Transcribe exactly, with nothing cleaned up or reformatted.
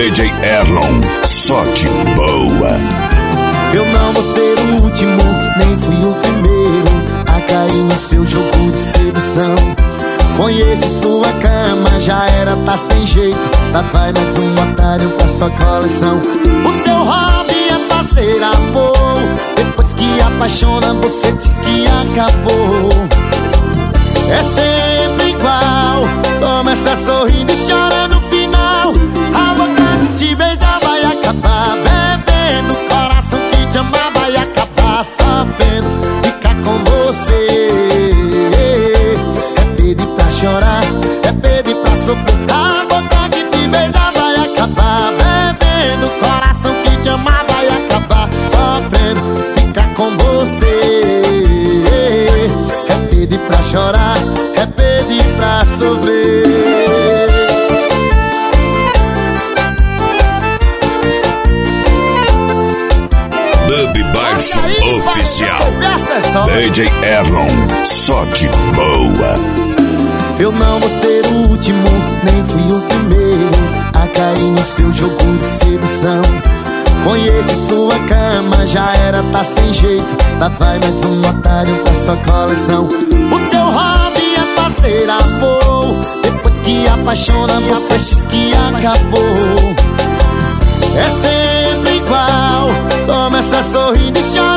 D J Erlon, só de boa. Eu não vou ser o último, nem fui o primeiro a cair no seu jogo de sedução. Conheço sua cama, já era, tá sem jeito. Lá vai mais um otário pra sua coleção. O seu hobby é fazer amor. Depois que apaixona, você diz que acabou. É sempre igual, começa sorrindo e chora no final. A boca que te beija vai acabar bebendo. O coração que te ama vai acabar sofrendo. Ficar com você é pedir pra chorar, é pedir pra sofrer. A boca que te beija vai acabar bebendo. O coração que te ama vai acabar sofrendo. Ficar com você é pedir pra chorar, é pedir pra sofrer. Dub Baixo Oficial, D J Erlon, só de boa. Eu não vou ser o último, nem fui o primeiro a cair no seu jogo de sedução. Conheço sua cama, já era, tá sem jeito. Lá vai mais um otário pra sua coleção. O seu hobby é fazer amor. Depois que apaixona, você diz que acabou. É sempre igual, começa sorrindo e chora